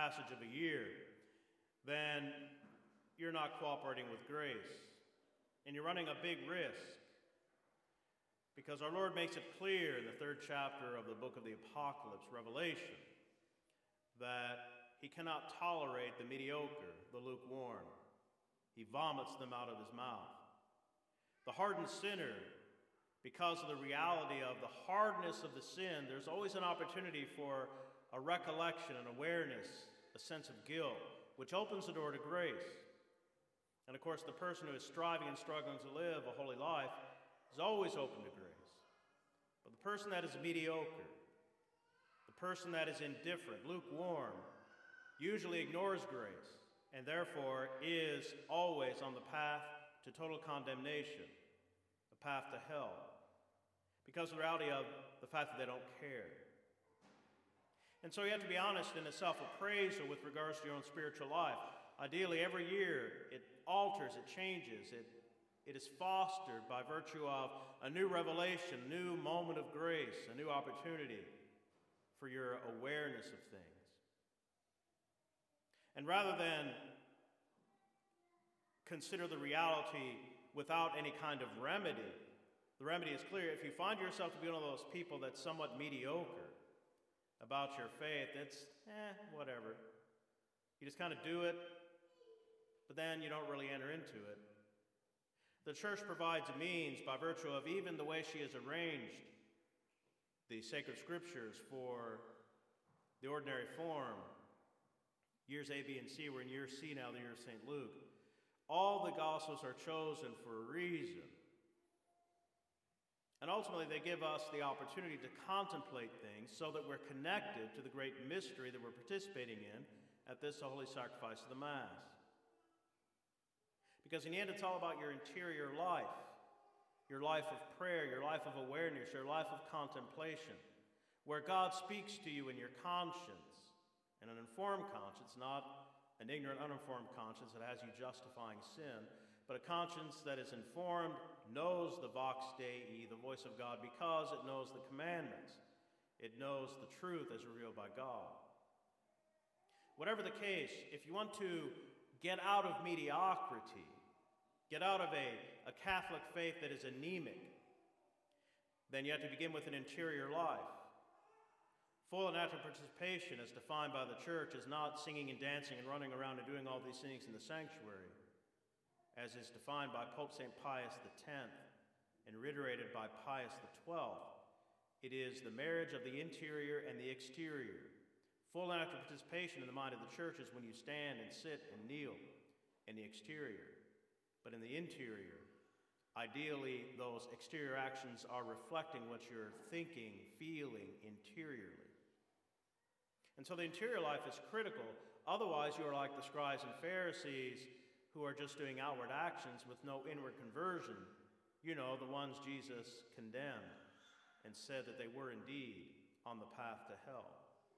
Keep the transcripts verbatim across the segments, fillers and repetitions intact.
passage of a year, then you're not cooperating with grace. And you're running a big risk. Because our Lord makes it clear in the third chapter of the book of the Apocalypse, Revelation, that he cannot tolerate the mediocre, the lukewarm. He vomits them out of his mouth. The hardened sinner, because of the reality of the hardness of the sin, there's always an opportunity for a recollection, an awareness, a sense of guilt, which opens the door to grace. And of course, the person who is striving and struggling to live a holy life is always open to grace. But the person that is mediocre, the person that is indifferent, lukewarm, usually ignores grace, and therefore is always on the path to total condemnation, the path to hell, because of the reality of the fact that they don't care. And so you have to be honest in a self-appraisal with regards to your own spiritual life. Ideally, every year it alters, it changes, it, it is fostered by virtue of a new revelation, a new moment of grace, a new opportunity for your awareness of things. And rather than consider the reality without any kind of remedy, the remedy is clear. If you find yourself to be one of those people that's somewhat mediocre about your faith, it's, eh, whatever. You just kind of do it, but then you don't really enter into it. The church provides a means by virtue of even the way she has arranged the sacred scriptures for the ordinary form. Years A, B, and C, we're in year C now, the year of Saint Luke. All the Gospels are chosen for a reason. And ultimately, they give us the opportunity to contemplate things so that we're connected to the great mystery that we're participating in at this holy sacrifice of the Mass. Because in the end, it's all about your interior life, your life of prayer, your life of awareness, your life of contemplation, where God speaks to you in your conscience. And an informed conscience, not an ignorant, uninformed conscience that has you justifying sin, but a conscience that is informed, knows the Vox Dei, the voice of God, because it knows the commandments. It knows the truth as revealed by God. Whatever the case, if you want to get out of mediocrity, get out of a, a Catholic faith that is anemic, then you have to begin with an interior life. Full and active participation, as defined by the church, is not singing and dancing and running around and doing all these things in the sanctuary, as is defined by Pope Saint Pius the tenth and reiterated by Pius the twelfth. It is the marriage of the interior and the exterior. Full and active participation in the mind of the church is when you stand and sit and kneel in the exterior. But in the interior, ideally, those exterior actions are reflecting what you're thinking, feeling interiorly. And so the interior life is critical. Otherwise, you are like the scribes and Pharisees who are just doing outward actions with no inward conversion. You know, the ones Jesus condemned and said that they were indeed on the path to hell.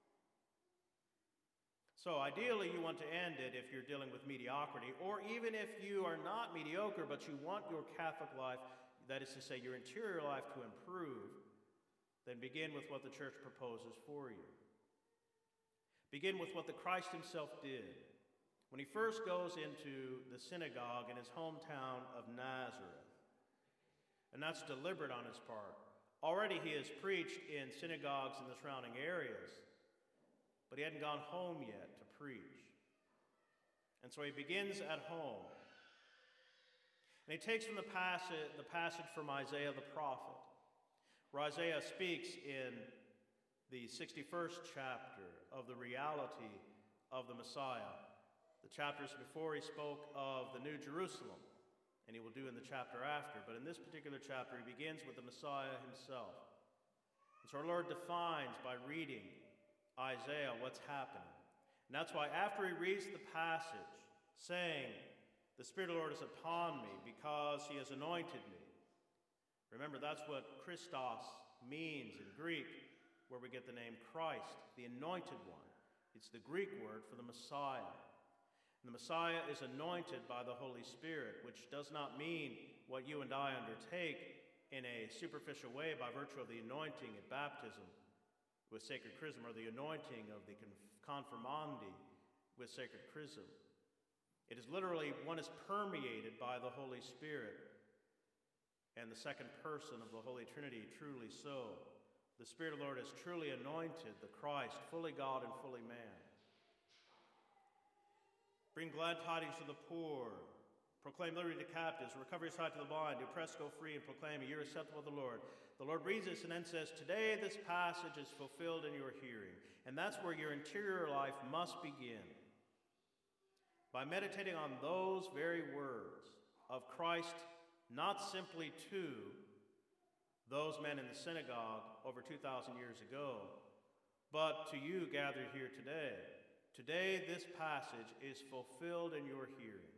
So ideally, you want to end it if you're dealing with mediocrity, or even if you are not mediocre, but you want your Catholic life, that is to say, your interior life to improve, then begin with what the church proposes for you. Begin with what the Christ himself did when he first goes into the synagogue in his hometown of Nazareth. And that's deliberate on his part. Already he has preached in synagogues in the surrounding areas, but he hadn't gone home yet to preach. And so he begins at home. And he takes from the passage, the passage from Isaiah the prophet, where Isaiah speaks in the sixty-first chapter of the reality of the Messiah. The chapters before he spoke of the New Jerusalem, and he will do in the chapter after. But in this particular chapter, he begins with the Messiah himself. And so our Lord defines by reading Isaiah what's happening. And that's why after he reads the passage, saying, "The Spirit of the Lord is upon me because he has anointed me." Remember, that's what Christos means in Greek, where we get the name Christ, the anointed one. It's the Greek word for the Messiah. And the Messiah is anointed by the Holy Spirit, which does not mean what you and I undertake in a superficial way by virtue of the anointing at baptism with sacred chrism, or the anointing of the confirmandi with sacred chrism. It is literally one is permeated by the Holy Spirit, and the second person of the Holy Trinity truly so. The Spirit of the Lord has truly anointed the Christ, fully God and fully man. Bring glad tidings to the poor. Proclaim liberty to captives, recover your sight to the blind, the oppressed go free, and proclaim a year acceptable to the Lord. The Lord reads this and then says, today this passage is fulfilled in your hearing. And that's where your interior life must begin. By meditating on those very words of Christ, not simply to those men in the synagogue over two thousand years ago, but to you gathered here today. Today this passage is fulfilled in your hearing.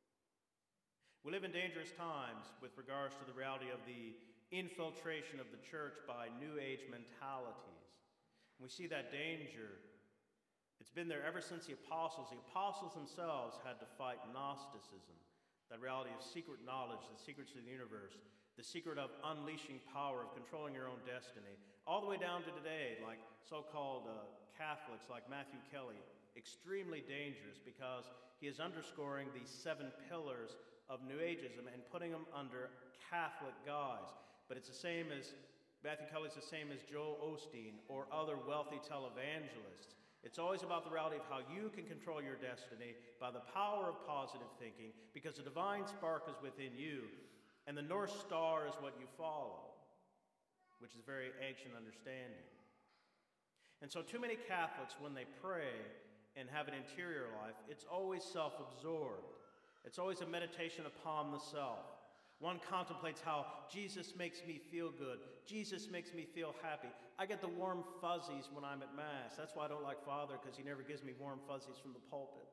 We live in dangerous times with regards to the reality of the infiltration of the church by New Age mentalities. We see that danger. It's been there ever since the apostles. The apostles themselves had to fight Gnosticism, that reality of secret knowledge, the secrets of the universe, the secret of unleashing power, of controlling your own destiny, all the way down to today, like so-called uh, Catholics like Matthew Kelly, extremely dangerous because he is underscoring these seven pillars of New Ageism and putting them under Catholic guise. But it's the same as, Matthew Kelly's the same as Joel Osteen or other wealthy televangelists. It's always about the reality of how you can control your destiny by the power of positive thinking, because the divine spark is within you, and the North Star is what you follow, which is a very ancient understanding. And so too many Catholics, when they pray and have an interior life, it's always self-absorbed. It's always a meditation upon the self. One contemplates how Jesus makes me feel good. Jesus makes me feel happy. I get the warm fuzzies when I'm at Mass. That's why I don't like Father, because he never gives me warm fuzzies from the pulpit.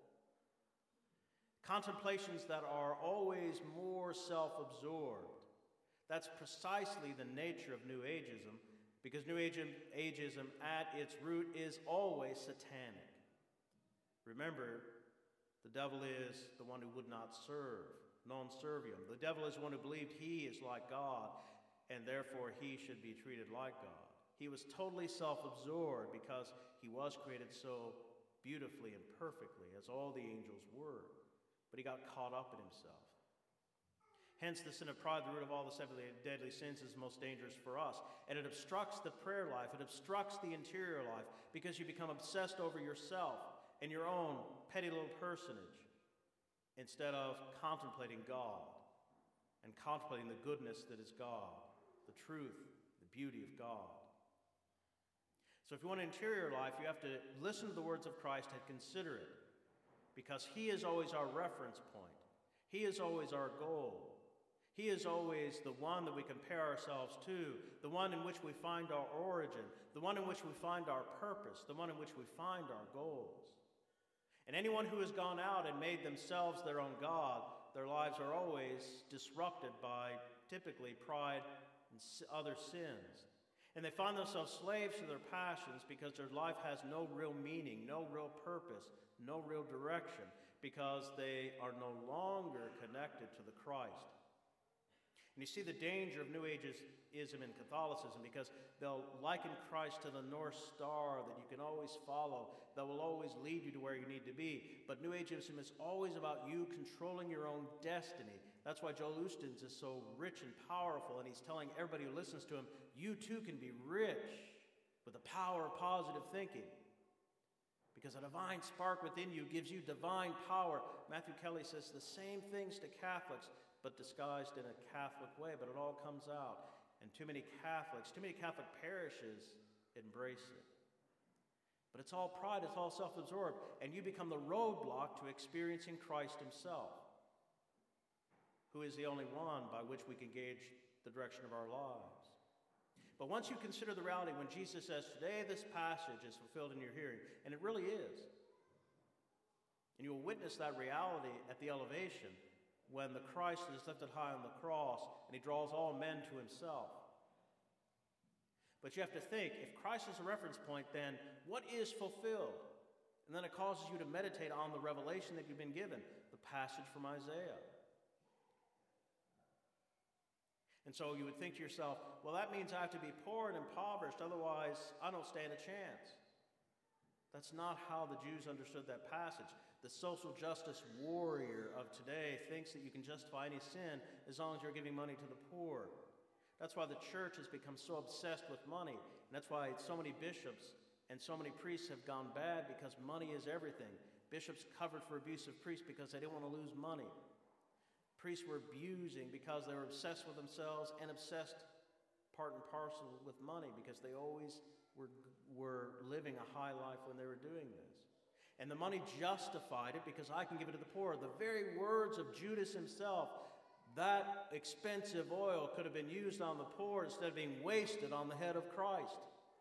Contemplations that are always more self-absorbed. That's precisely the nature of New Ageism, because New Ageism at its root is always satanic. Remember, the devil is the one who would not serve, non serviam. The devil is the one who believed he is like God, and therefore he should be treated like God. He was totally self-absorbed because he was created so beautifully and perfectly, as all the angels were. But he got caught up in himself. Hence, the sin of pride, the root of all the seven deadly sins, is most dangerous for us. And it obstructs the prayer life. It obstructs the interior life because you become obsessed over yourself and your own petty little personage instead of contemplating God and contemplating the goodness that is God, the truth, the beauty of God. So if you want an interior life, you have to listen to the words of Christ and consider it, because he is always our reference point. He is always our goal. He is always the one that we compare ourselves to, the one in which we find our origin, the one in which we find our purpose, the one in which we find our goals. And anyone who has gone out and made themselves their own God, their lives are always disrupted by typically pride and other sins. And they find themselves slaves to their passions because their life has no real meaning, no real purpose, no real direction, because they are no longer connected to the Christ. And you see the danger of New Ageism and Catholicism, because they'll liken Christ to the North Star that you can always follow, that will always lead you to where you need to be. But New Ageism is always about you controlling your own destiny. That's why Joel Osteen is so rich and powerful, and he's telling everybody who listens to him, you too can be rich with the power of positive thinking. Because a divine spark within you gives you divine power. Matthew Kelly says the same things to Catholics, but disguised in a Catholic way, but it all comes out. And too many Catholics, too many Catholic parishes embrace it. But it's all pride, it's all self-absorbed, and you become the roadblock to experiencing Christ himself, who is the only one by which we can gauge the direction of our lives. But once you consider the reality when Jesus says, today this passage is fulfilled in your hearing, and it really is, and you will witness that reality at the elevation when the Christ is lifted high on the cross and he draws all men to himself. But you have to think, if Christ is a reference point, then what is fulfilled? And then it causes you to meditate on the revelation that you've been given, the passage from Isaiah. And so you would think to yourself, well, that means I have to be poor and impoverished, otherwise I don't stand a chance. That's not how the Jews understood that passage. The social justice warrior of today thinks that you can justify any sin as long as you're giving money to the poor. That's why the church has become so obsessed with money. And that's why so many bishops and so many priests have gone bad, because money is everything. Bishops covered for abusive priests because they didn't want to lose money. Priests were abusing because they were obsessed with themselves and obsessed part and parcel with money because they always were, were living a high life when they were doing this. And the money justified it because I can give it to the poor. The very words of Judas himself, that expensive oil could have been used on the poor instead of being wasted on the head of Christ.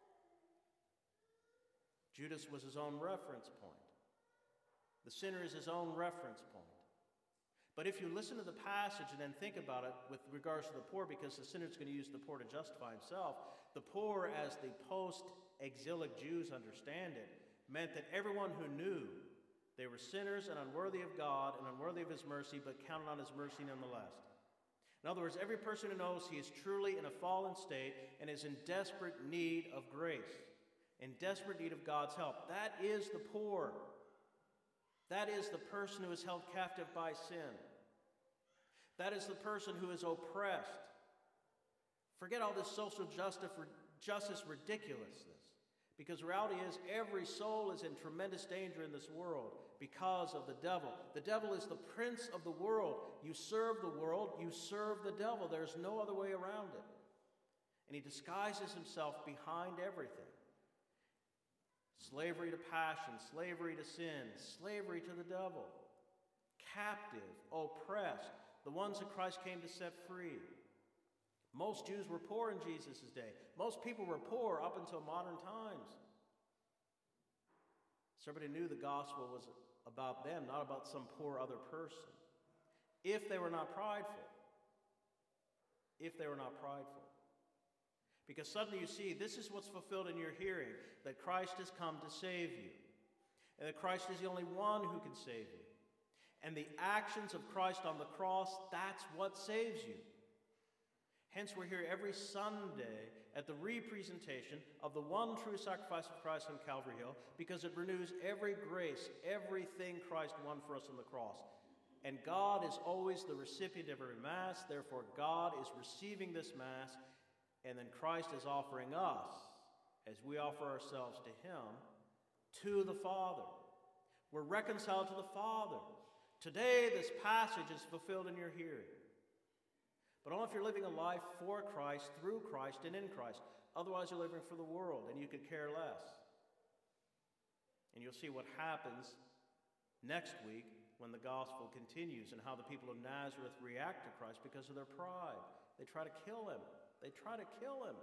Judas was his own reference point. The sinner is his own reference point. But if you listen to the passage and then think about it with regards to the poor, because the sinner is going to use the poor to justify himself, the poor, as the post-exilic Jews understand it, meant that everyone who knew they were sinners and unworthy of God and unworthy of his mercy, but counted on his mercy nonetheless. In other words, every person who knows he is truly in a fallen state and is in desperate need of grace, in desperate need of God's help. That is the poor. That is the person who is held captive by sin. That is the person who is oppressed. Forget all this social justice, justice ridiculousness. Because the reality is, every soul is in tremendous danger in this world because of the devil. The devil is the prince of the world. You serve the world, you serve the devil. There's no other way around it. And he disguises himself behind everything. Slavery to passion, slavery to sin, slavery to the devil. Captive, oppressed, the ones that Christ came to set free. Most Jews were poor in Jesus' day. Most people were poor up until modern times. So everybody knew the gospel was about them, not about some poor other person. If they were not prideful. If they were not prideful. Because suddenly you see, this is what's fulfilled in your hearing, that Christ has come to save you. And that Christ is the only one who can save you. And the actions of Christ on the cross, that's what saves you. Hence, we're here every Sunday at the representation of the one true sacrifice of Christ on Calvary Hill, because it renews every grace, everything Christ won for us on the cross. And God is always the recipient of every Mass. Therefore, God is receiving this Mass, and then Christ is offering us, as we offer ourselves to Him, to the Father. We're reconciled to the Father. Today, this passage is fulfilled in your hearing. But only if you're living a life for Christ, through Christ, and in Christ. Otherwise, you're living for the world, and you could care less. And you'll see what happens next week when the gospel continues and how the people of Nazareth react to Christ because of their pride. They try to kill him. They try to kill him.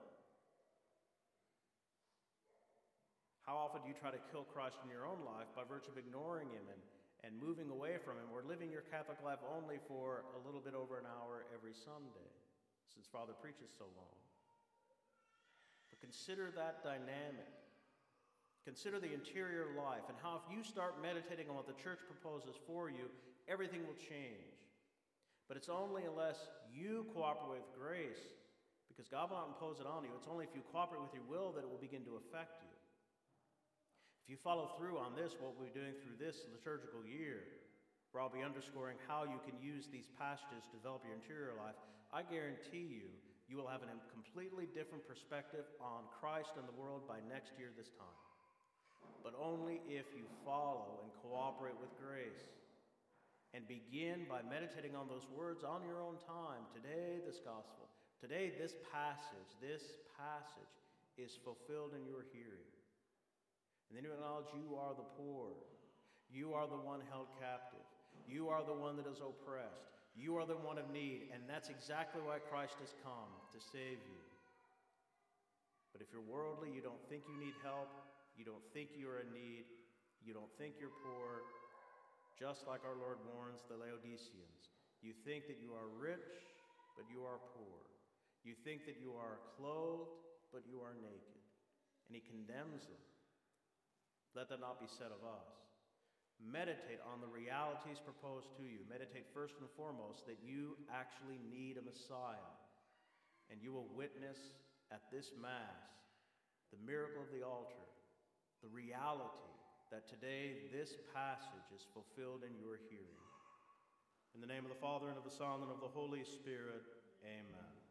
How often do you try to kill Christ in your own life by virtue of ignoring him and and moving away from him, or living your Catholic life only for a little bit over an hour every Sunday, since Father preaches so long? But consider that dynamic. Consider the interior life, and how if you start meditating on what the church proposes for you, everything will change. But it's only unless you cooperate with grace, because God will not impose it on you. It's only if you cooperate with your will that it will begin to affect you. If you follow through on this, what we'll be doing through this liturgical year, where I'll be underscoring how you can use these passages to develop your interior life, I guarantee you, you will have a completely different perspective on Christ and the world by next year this time. But only if you follow and cooperate with grace, and begin by meditating on those words on your own time. Today, this gospel. Today, this passage, this passage is fulfilled in your hearing. And then you acknowledge you are the poor. You are the one held captive. You are the one that is oppressed. You are the one of need. And that's exactly why Christ has come, to save you. But if you're worldly, you don't think you need help. You don't think you're in need. You don't think you're poor. Just like our Lord warns the Laodiceans. You think that you are rich, but you are poor. You think that you are clothed, but you are naked. And he condemns them. Let that not be said of us. Meditate on the realities proposed to you. Meditate first and foremost that you actually need a Messiah. And you will witness at this Mass the miracle of the altar, the reality that today this passage is fulfilled in your hearing. In the name of the Father, and of the Son, and of the Holy Spirit, amen.